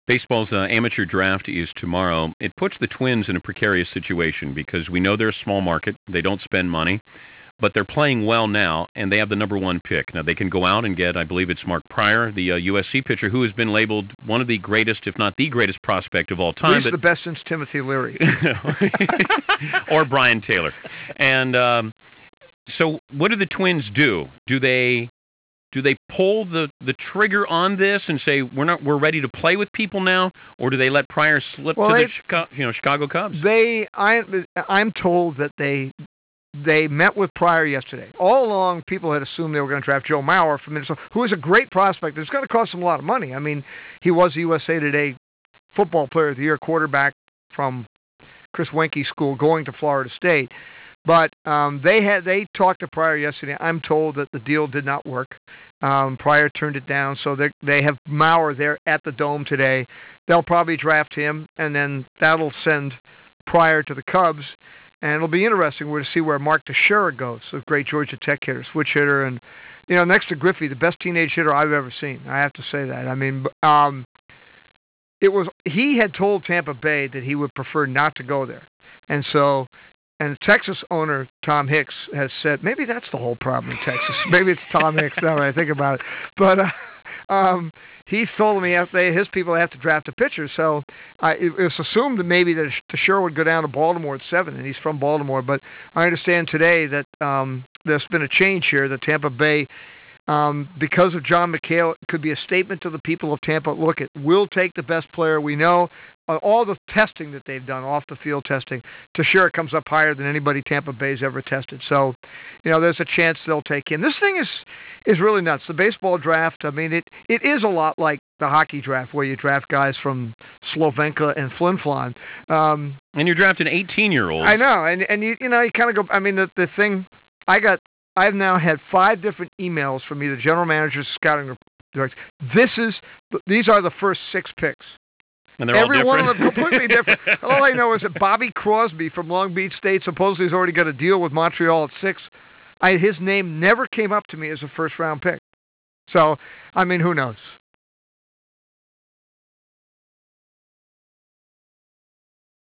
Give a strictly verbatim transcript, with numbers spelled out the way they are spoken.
Baseball's uh, amateur draft is tomorrow. It puts the Twins in a precarious situation because we know they're a small market. They don't spend money, but they're playing well now, and they have the number one pick. Now, they can go out and get, I believe it's Mark Pryor, the uh, U S C pitcher, who has been labeled one of the greatest, if not the greatest prospect of all time. He's the best since Timothy Leary. Or Brian Taylor. And um, so what do the Twins do? Do they... Do they pull the, the trigger on this and say we're not we're ready to play with people now, or do they let Pryor slip well, to they, the Chicago, you know Chicago Cubs? They I I'm told that they they met with Pryor yesterday. All along, people had assumed they were going to draft Joe Mauer from Minnesota, who is a great prospect. It's going to cost them a lot of money. I mean, he was the U S A Today Football Player of the Year quarterback from Chris Wenke's school, going to Florida State. But um, they had they talked to Pryor yesterday. I'm told that the deal did not work. Um, Pryor turned it down, so they they have Mauer there at the Dome today. They'll probably draft him, and then that'll send Pryor to the Cubs. And it'll be interesting to see where Mark Teixeira goes, a great Georgia Tech hitter, switch hitter, and you know next to Griffey, the best teenage hitter I've ever seen. I have to say that. I mean, um, it was he had told Tampa Bay that he would prefer not to go there, and so. And Texas owner Tom Hicks has said, maybe that's the whole problem in Texas. Maybe it's Tom Hicks now that I think about it. But uh, um, he's told me they, his people have to draft a pitcher. So uh, it, it's assumed that maybe that Teixeira would go down to Baltimore at seven, and he's from Baltimore. But I understand today that um, there's been a change here, that Tampa Bay, um, because of John McHale, it could be a statement to the people of Tampa. Look, it will take the best player we know. Uh, all the testing that they've done, off-the-field testing, Teixeira comes up higher than anybody Tampa Bay's ever tested. So, you know, there's a chance they'll take him. This thing is is really nuts. The baseball draft, I mean, it, it is a lot like the hockey draft where you draft guys from Slovenka and Flin Flon. Um, and you're drafting eighteen-year-olds. I know. And, and you, you know, you kind of go, I mean, the, the thing, I got, I've now had five different emails from either general managers, scouting directors. This is, these are the first six picks. And they're Every all one of them completely different. All I know is that Bobby Crosby from Long Beach State supposedly has already got a deal with Montreal at six. I, his name never came up to me as a first-round pick. So, I mean, who knows?